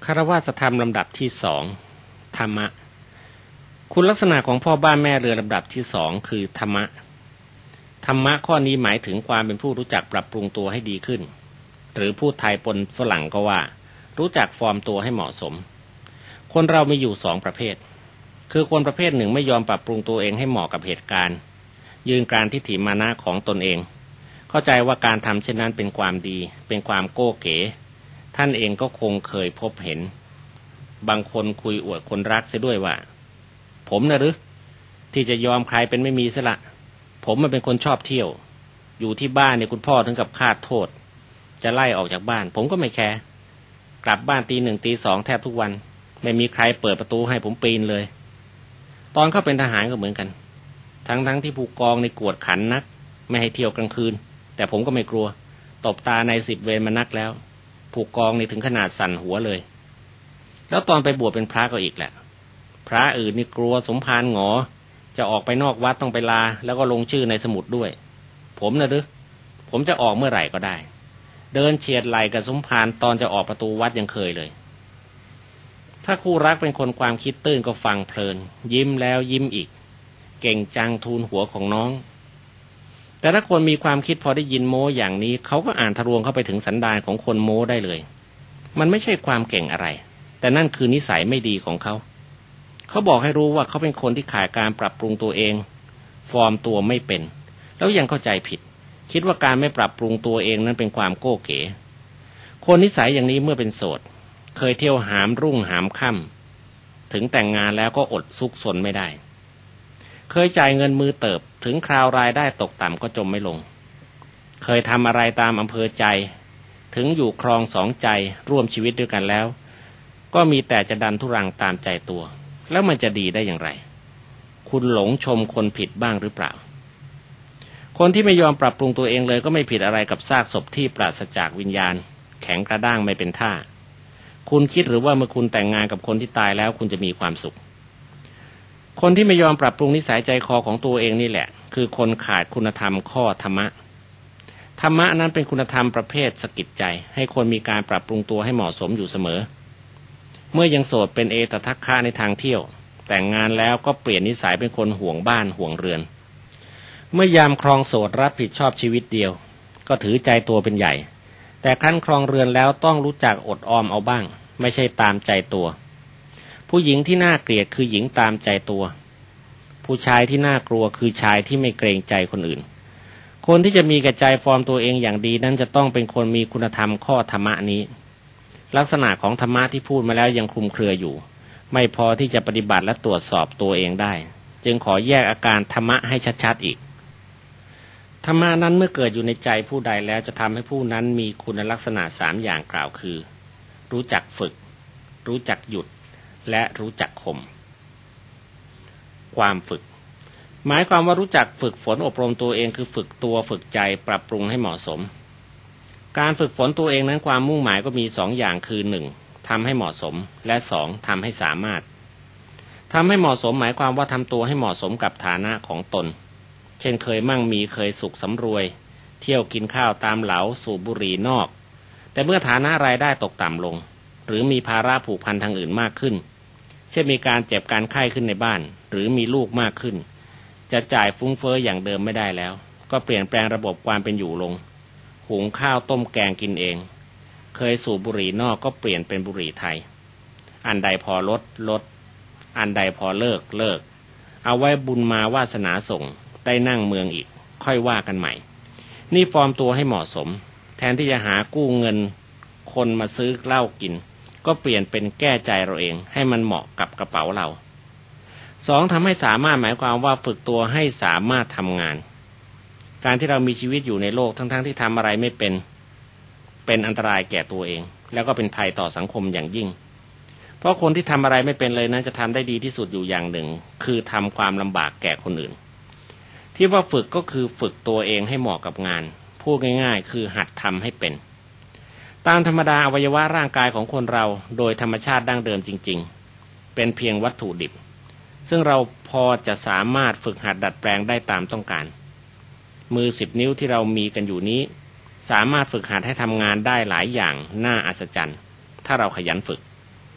คารวะธรรมลำดับที่สองธรรมะคุณลักษณะของพ่อบ้านแม่เรือนลำดับที่สองคือธรรมะธรรมะข้อนี้หมายถึงความเป็นผู้รู้จักปรับปรุงตัวให้ดีขึ้นหรือพูดไทยปนฝรั่งก็ว่ารู้จักฟอร์มตัวให้เหมาะสมคนเรามีอยู่สองประเภทคือคนประเภทหนึ่งไม่ยอมปรับปรุงตัวเองให้เหมาะกับเหตุการณ์ยืนกรานทิฏฐิมานะของตนเองเข้าใจว่าการทำเช่นนั้นเป็นความดีเป็นความโก้เก๋ท่านเองก็คงเคยพบเห็นบางคนคุยอวดคนรักเสียด้วยว่าผมนะหรือที่จะยอมใครเป็นไม่มีซะละผมมันเป็นคนชอบเที่ยวอยู่ที่บ้านเนี่ยคุณพ่อถึงกับคาดโทษจะไล่ออกจากบ้านผมก็ไม่แคร์กลับบ้านตีหนึ่งตีสองแทบทุกวันไม่มีใครเปิดประตูให้ผมปีนเลยตอนเข้าเป็นทหารก็เหมือนกันทั้งที่ผู้กองในกวดขันนักไม่ให้เที่ยวกลางคืนแต่ผมก็ไม่กลัวตบตาใน10 เวรมานักแล้วผู้กองนี่ถึงขนาดสั่นหัวเลยแล้วตอนไปบวชเป็นพระก็อีกแหละพระอื่นนี่กลัวสมภารหงอจะออกไปนอกวัดต้องไปลาแล้วก็ลงชื่อในสมุดด้วยผมนะหรือผมจะออกเมื่อไหร่ก็ได้เดินเฉียดไหล่กับสมภารตอนจะออกประตูวัดยังเคยเลยถ้าคู่รักเป็นคนความคิดตื้นก็ฟังเพลินยิ้มแล้วยิ้มอีกเก่งจังทูลหัวของน้องแต่ถ้าคนมีความคิดพอได้ยินโม้อย่างนี้เขาก็อ่านทะลวงเข้าไปถึงสันดานของคนโม้ได้เลยมันไม่ใช่ความเก่งอะไรแต่นั่นคือนิสัยไม่ดีของเขาเขาบอกให้รู้ว่าเขาเป็นคนที่ขาดการปรับปรุงตัวเองฟอร์มตัวไม่เป็นแล้วยังเข้าใจผิดคิดว่าการไม่ปรับปรุงตัวเองนั้นเป็นความโก้เก๋คนนิสัยอย่างนี้เมื่อเป็นโสดเคยเที่ยวหามรุ่งหามค่ำถึงแต่งงานแล้วก็อดซุกซนไม่ได้เคยจ่ายเงินมือเติบถึงคราวรายได้ตกต่ำก็จมไม่ลงเคยทำอะไรตามอำเภอใจถึงอยู่ครองสองใจร่วมชีวิตด้วยกันแล้วก็มีแต่จะดันทุรังตามใจตัวแล้วมันจะดีได้อย่างไรคุณหลงชมคนผิดบ้างหรือเปล่าคนที่ไม่ยอมปรับปรุงตัวเองเลยก็ไม่ผิดอะไรกับซากศพที่ปราศจากวิญญาณแข็งกระด้างไม่เป็นท่าคุณคิดหรือว่าเมื่อคุณแต่งงานกับคนที่ตายแล้วคุณจะมีความสุขคนที่ไม่ยอมปรับปรุงนิสัยใจคอของตัวเองนี่แหละคือคนขาดคุณธรรมข้อธรรมะธรรมะนั้นเป็นคุณธรรมประเภทสะกิดใจให้คนมีการปรับปรุงตัวให้เหมาะสมอยู่เสมอเมื่อยังโสดเป็นเอตทัคคะในทางเที่ยวแต่งงานแล้วก็เปลี่ยนนิสัยเป็นคนห่วงบ้านห่วงเรือนเมื่อยามครองโสดรับผิดชอบชีวิตเดียวก็ถือใจตัวเป็นใหญ่แต่ครั้นครองเรือนแล้วต้องรู้จักอดออมเอาบ้างไม่ใช่ตามใจตัวผู้หญิงที่น่าเกลียดคือหญิงตามใจตัวผู้ชายที่น่ากลัวคือชายที่ไม่เกรงใจคนอื่นคนที่จะมีกระใจฟอร์มตัวเองอย่างดีนั้นจะต้องเป็นคนมีคุณธรรมข้อธรรมะนี้ลักษณะของธรรมะที่พูดมาแล้วยังคลุมเครืออยู่ไม่พอที่จะปฏิบัติและตรวจสอบตัวเองได้จึงขอแยกอาการธรรมะให้ชัดๆอีกธรรมะนั้นเมื่อเกิดอยู่ในใจผู้ใดแล้วจะทำให้ผู้นั้นมีคุณลักษณะ3 อย่างกล่าวคือรู้จักฝึกรู้จักหยุดและรู้จักข่มความฝึกหมายความว่ารู้จักฝึกฝนอบรมตัวเองคือฝึกตัวฝึกใจปรับปรุงให้เหมาะสมการฝึกฝนตัวเองนั้นความมุ่งหมายก็มี2 อย่างคือ1ทำให้เหมาะสมและ2ทำให้สามารถทำให้เหมาะสมหมายความว่าทำตัวให้เหมาะสมกับฐานะของตนเช่นเคยมั่งมีเคยสุขสำรวยเที่ยวกินข้าวตามเหลาสูบบุหรี่นอกแต่เมื่อฐานะรายได้ตกต่ำลงหรือมีภาระผูกพันทางอื่นมากขึ้นเช่นมีการเจ็บการไข้ขึ้นในบ้านหรือมีลูกมากขึ้นจะจ่ายฟุ้งเฟ้ออย่างเดิมไม่ได้แล้วก็เปลี่ยนแปลงระบบความเป็นอยู่ลงหุงข้าวต้มแกงกินเองเคยสูบบุหรี่นอกก็เปลี่ยนเป็นบุหรี่ไทยอันใดพอลดอันใดพอเลิกเอาไว้บุญมาวาสนาส่งได้นั่งเมืองอีกค่อยว่ากันใหม่นี่ฟอร์มตัวให้เหมาะสมแทนที่จะหากู้เงินคนมาซื้อเหล้ากินก็เปลี่ยนเป็นแก้ใจเราเองให้มันเหมาะกับกระเป๋าเรา2ทำให้สามารถหมายความว่าฝึกตัวให้สามารถทำงานการที่เรามีชีวิตอยู่ในโลกทั้งที่ทำอะไรไม่เป็นอันตรายแก่ตัวเองแล้วก็เป็นภัยต่อสังคมอย่างยิ่งเพราะคนที่ทำอะไรไม่เป็นเลยนั้นจะทำได้ดีที่สุดอยู่อย่างหนึ่งคือทำความลำบากแก่คนอื่นที่ว่าฝึกก็คือฝึกตัวเองให้เหมาะกับงานพูดง่ายๆคือหัดทำให้เป็นตามธรรมดาอวัยวะร่างกายของคนเราโดยธรรมชาติดั้งเดิมจริงๆเป็นเพียงวัตถุดิบซึ่งเราพอจะสามารถฝึกหัดดัดแปลงได้ตามต้องการมือ10 นิ้วที่เรามีกันอยู่นี้สามารถฝึกหัดให้ทำงานได้หลายอย่างน่าอัศจรรย์ถ้าเราขยันฝึก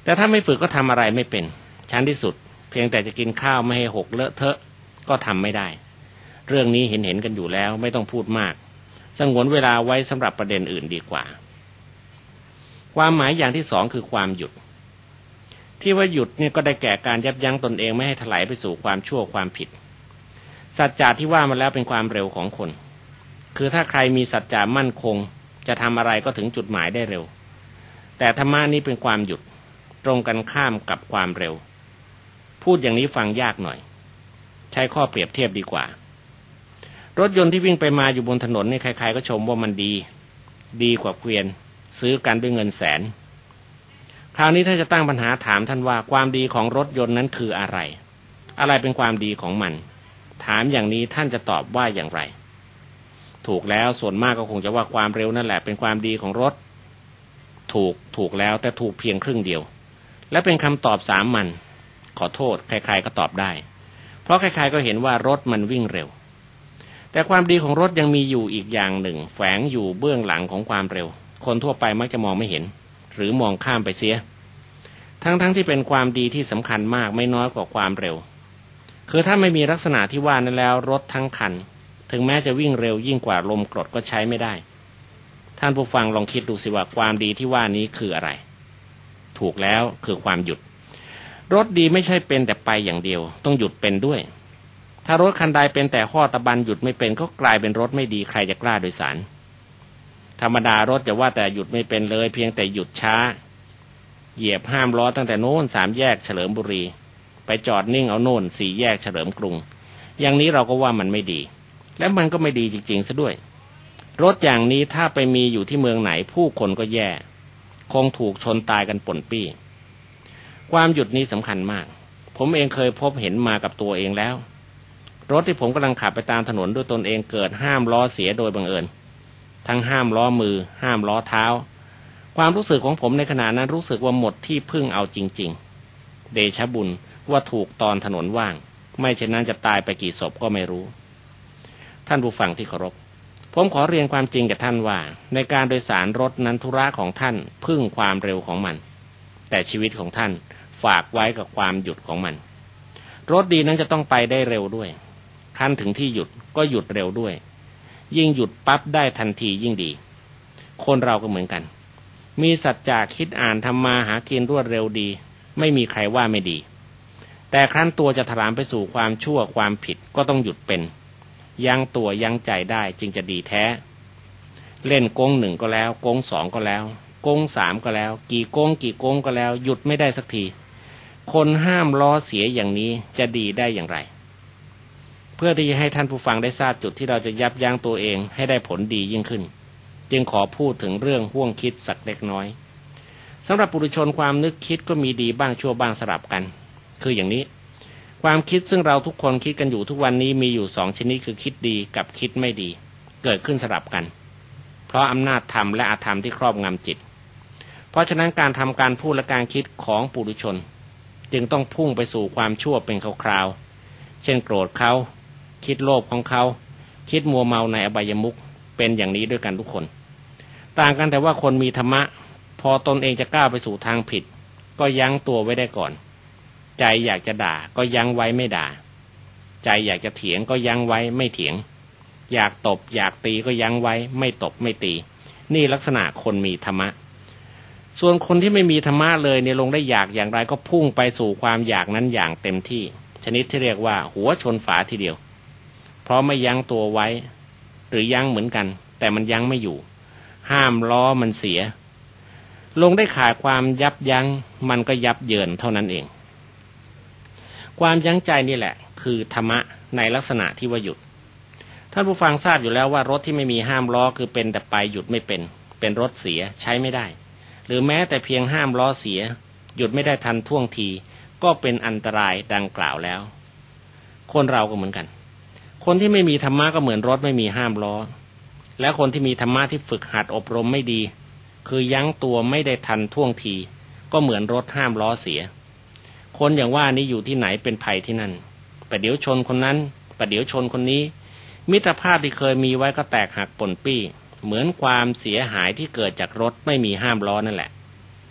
แต่ถ้าไม่ฝึกก็ทำอะไรไม่เป็นชั้นที่สุดเพียงแต่จะกินข้าวไม่ให้หกเลอะเทอะก็ทำไม่ได้เรื่องนี้เห็นกันอยู่แล้วไม่ต้องพูดมากสงวนเวลาไว้สำหรับประเด็นอื่นดีกว่าความหมายอย่างที่สองคือความหยุดที่ว่าหยุดเนี่ยก็ได้แก่การยับยั้งตนเองไม่ให้ถลายไปสู่ความชั่วความผิดสัจจะที่ว่ามาแล้วเป็นความเร็วของคนคือถ้าใครมีสัจจะมั่นคงจะทำอะไรก็ถึงจุดหมายได้เร็วแต่ธรรมะนี้เป็นความหยุดตรงกันข้ามกับความเร็วพูดอย่างนี้ฟังยากหน่อยใช้ข้อเปรียบเทียบดีกว่ารถยนต์ที่วิ่งไปมาอยู่บนถนนนี่ใครๆก็ชมว่ามันดีกว่าเกวียนซื้อกันด้วยเงินแสนคราวนี้ถ้าจะตั้งปัญหาถามท่านว่าความดีของรถยนต์นั้นคืออะไรเป็นความดีของมันถามอย่างนี้ท่านจะตอบว่าอย่างไรถูกแล้วส่วนมากก็คงจะว่าความเร็วนั่นแหละเป็นความดีของรถถูกแล้วแต่ถูกเพียงครึ่งเดียวและเป็นคำตอบสามัญขอโทษใครๆก็ตอบได้เพราะใครๆก็เห็นว่ารถมันวิ่งเร็วแต่ความดีของรถยังมีอยู่อีกอย่างหนึ่งแฝงอยู่เบื้องหลังของความเร็วคนทั่วไปมักจะมองไม่เห็นหรือมองข้ามไปเสียทั้งที่เป็นความดีที่สำคัญมากไม่น้อยกว่าความเร็วคือถ้าไม่มีลักษณะที่ว่านั้นแล้วรถทั้งคันถึงแม้จะวิ่งเร็วยิ่งกว่าลมกรดก็ใช้ไม่ได้ท่านผู้ฟังลองคิดดูสิว่าความดีที่ว่านี้คืออะไรถูกแล้วคือความหยุดรถดีไม่ใช่เป็นแต่ไปอย่างเดียวต้องหยุดเป็นด้วยถ้ารถคันใดเป็นแต่ข้อตะบันหยุดไม่เป็นก็กลายเป็นรถไม่ดีใครจะกล้าโดยสารธรรมดารถจะว่าแต่หยุดไม่เป็นเลยเพียงแต่หยุดช้าเหยียบห้ามล้อตั้งแต่โน้น3 แยกเฉลิมบุรีไปจอดนิ่งเอาโน่น4 แยกเฉลิมกรุงอย่างนี้เราก็ว่ามันไม่ดีและมันก็ไม่ดีจริงๆซะด้วยรถอย่างนี้ถ้าไปมีอยู่ที่เมืองไหนผู้คนก็แย่คงถูกชนตายกันป่นปี้ความหยุดนี้สำคัญมากผมเองเคยพบเห็นมากับตัวเองแล้วรถที่ผมกำลังขับไปตามถนนด้วยตนเองเกิดห้ามล้อเสียโดยบังเอิญทั้งห้ามล้อมือห้ามล้อเท้าความรู้สึกของผมในขณะนั้นรู้สึกว่าหมดที่พึ่งเอาจริงๆเดชะบุญว่าถูกตอนถนนว่างไม่เช่นนั้นจะตายไปกี่ศพก็ไม่รู้ท่านผู้ฟังที่เคารพผมขอเรียนความจริงกับท่านว่าในการโดยสารรถนั้นธุระของท่านพึ่งความเร็วของมันแต่ชีวิตของท่านฝากไว้กับความหยุดของมันรถดีนั้นจะต้องไปได้เร็วด้วยคันถึงที่หยุดก็หยุดเร็วด้วยยิ่งหยุดปั๊บได้ทันทียิ่งดีคนเราก็เหมือนกันมีสัจจะคิดอ่านทำมาหากินรวดเร็วดีไม่มีใครว่าไม่ดีแต่ครั้นตัวจะถลำไปสู่ความชั่วความผิดก็ต้องหยุดเป็นยั้งตัวยั้งใจได้จึงจะดีแท้เล่นโกง1ก็แล้วโกง2ก็แล้วโกง3ก็แล้วกี่โกงก็แล้วหยุดไม่ได้สักทีคนห้ามล้อเสียอย่างนี้จะดีได้อย่างไรเพื่อที่จะให้ท่านผู้ฟังได้ทราบจุดที่เราจะยับยั้งตัวเองให้ได้ผลดียิ่งขึ้นจึงขอพูดถึงเรื่องห่วงคิดสักเล็กน้อยสำหรับปุถุชนความนึกคิดก็มีดีบ้างชั่วบ้างสลับกันคืออย่างนี้ความคิดซึ่งเราทุกคนคิดกันอยู่ทุกวันนี้มีอยู่2 ชนิดคือคิดดีกับคิดไม่ดีเกิดขึ้นสลับกันเพราะอำนาจธรรมและอธรรมที่ครอบงำจิตเพราะฉะนั้นการทำการพูดและการคิดของปุถุชนจึงต้องพุ่งไปสู่ความชั่วเป็นคราวๆเช่นโกรธเขาคิดโลภของเขาคิดมัวเมาในอบายมุขเป็นอย่างนี้ด้วยกันทุกคนต่างกันแต่ว่าคนมีธรรมะพอตนเองจะก้าวไปสู่ทางผิดก็ยั้งตัวไว้ได้ก่อนใจอยากจะด่าก็ยั้งไว้ไม่ด่าใจอยากจะเถียงก็ยั้งไว้ไม่เถียงอยากตบอยากตีก็ยั้งไว้ไม่ตบไม่ตีนี่ลักษณะคนมีธรรมะส่วนคนที่ไม่มีธรรมะเลยเนี่ยลงได้อยากอย่างไรก็พุ่งไปสู่ความอยากนั้นอย่างเต็มที่ชนิดที่เรียกว่าหัวชนฝาทีเดียวเพราะไม่ยั้งตัวไว้หรือยั้งเหมือนกันแต่มันยั้งไม่อยู่ห้ามล้อมันเสียลงได้ขาดความยับยั้งมันก็ยับเยินเท่านั้นเองความยั้งใจนี่แหละคือธรรมะในลักษณะที่ว่าหยุดท่านผู้ฟังทราบอยู่แล้วว่ารถที่ไม่มีห้ามล้อคือเป็นแต่ไปหยุดไม่เป็นรถเสียใช้ไม่ได้หรือแม้แต่เพียงห้ามล้อเสียหยุดไม่ได้ทันท่วงทีก็เป็นอันตรายดังกล่าวแล้วคนเราก็เหมือนกันคนที่ไม่มีธรรมะก็เหมือนรถไม่มีห้ามล้อและคนที่มีธรรมะที่ฝึกหัดอบรมไม่ดีคือยั้งตัวไม่ได้ทันท่วงทีก็เหมือนรถห้ามล้อเสียคนอย่างว่านี้อยู่ที่ไหนเป็นภัยที่นั่นประเดี๋ยวชนคนนั้นประเดี๋ยวชนคนนี้มิตรภาพที่เคยมีไว้ก็แตกหักป่นปี้เหมือนความเสียหายที่เกิดจากรถไม่มีห้ามล้อนั่นแหละ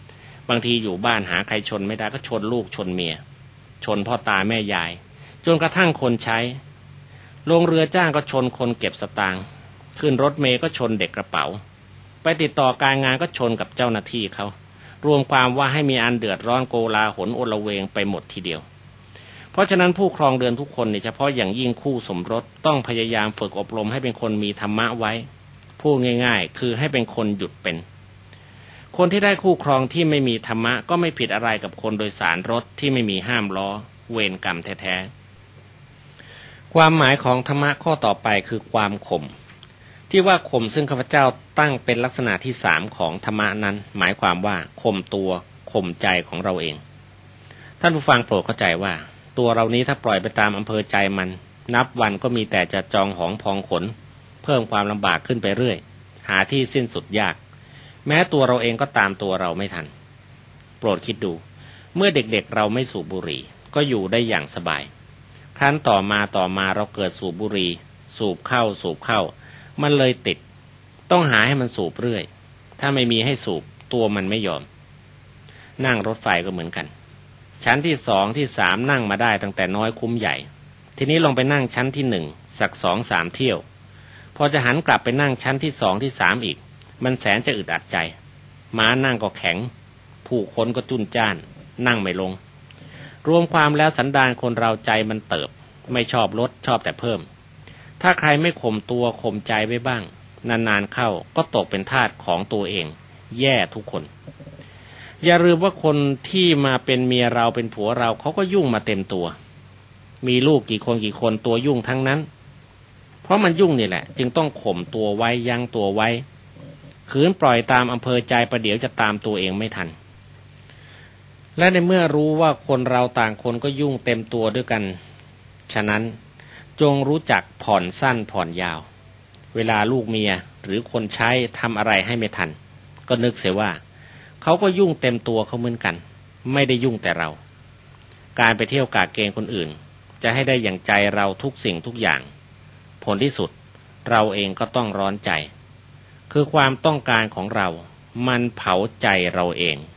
บางทีอยู่บ้านหาใครชนไม่ได้ก็ชนลูกชนเมียชนพ่อตาแม่ยายจนกระทั่งคนใช้ลงเรือจ้างก็ชนคนเก็บสตางค์ขึ้นรถเมล์ก็ชนเด็กกระเป๋าไปติดต่อการงานก็ชนกับเจ้าหน้าที่เขารวมความว่าให้มีอันเดือดร้อนโกลาหลโอลเวงไปหมดทีเดียวเพราะฉะนั้นผู้ครองเรือนทุกคนเฉพาะอย่างยิ่งคู่สมรสต้องพยายามฝึกอบรมให้เป็นคนมีธรรมะไว้พูดง่ายๆคือให้เป็นคนหยุดเป็นคนที่ได้คู่ครองที่ไม่มีธรรมะก็ไม่ผิดอะไรกับคนโดยสารรถที่ไม่มีห้ามล้อเวรกรรมแท้ๆความหมายของธรรมะข้อต่อไปคือความข่มที่ว่าข่มซึ่งข้าพเจ้าตั้งเป็นลักษณะที่3ของธรรมะนั้นหมายความว่าข่มตัวข่มใจของเราเองท่านผู้ฟังโปรดเข้าใจว่าตัวเรานี้ถ้าปล่อยไปตามอำเภอใจมันนับวันก็มีแต่จะจองหองพองขนเพิ่มความลำบากขึ้นไปเรื่อยหาที่สิ้นสุดยากแม้ตัวเราเองก็ตามตัวเราไม่ทันโปรดคิดดูเมื่อเด็กๆเราไม่สูบบุหรี่ก็อยู่ได้อย่างสบายครั้นต่อมาเราเกิดสูบบุหรี่สูบเข้ามันเลยติดต้องหาให้มันสูบเรื่อยถ้าไม่มีให้สูบตัวมันไม่ยอมนั่งรถไฟก็เหมือนกันชั้นที่2ที่3นั่งมาได้ตั้งแต่น้อยคุ้มใหญ่ทีนี้ลองไปนั่งชั้นที่1สัก 2-3 เที่ยวพอจะหันกลับไปนั่งชั้นที่2ที่3อีกมันแสนจะอึดอัดใจม้านั่งก็แข็งผู้คนก็จุนจ้านนั่งไม่ลงรวมความแล้วสันดานคนเราใจมันเติบไม่ชอบลดชอบแต่เพิ่มถ้าใครไม่ข่มตัวข่มใจไว้บ้างนานๆเข้าก็ตกเป็นทาสของตัวเองแย่ทุกคนอย่าลืมว่าคนที่มาเป็นเมียเราเป็นผัวเราเขาก็ยุ่งมาเต็มตัวมีลูกกี่คนตัวยุ่งทั้งนั้นเพราะมันยุ่งนี่แหละจึงต้องข่มตัวไว้ยั้งตัวไว้ขืนปล่อยตามอำเภอใจประเดี๋ยวจะตามตัวเองไม่ทันและในเมื่อรู้ว่าคนเราต่างคนก็ยุ่งเต็มตัวด้วยกันฉะนั้นจงรู้จักผ่อนสั้นผ่อนยาวเวลาลูกเมียหรือคนใช้ทำอะไรให้ไม่ทันก็นึกเสียว่าเขาก็ยุ่งเต็มตัวเขาเหมือนกันไม่ได้ยุ่งแต่เราการไปเที่ยวกาเกณฑ์คนอื่นจะให้ได้อย่างใจเราทุกสิ่งทุกอย่างผลที่สุดเราเองก็ต้องร้อนใจคือความต้องการของเรามันเผาใจเราเอง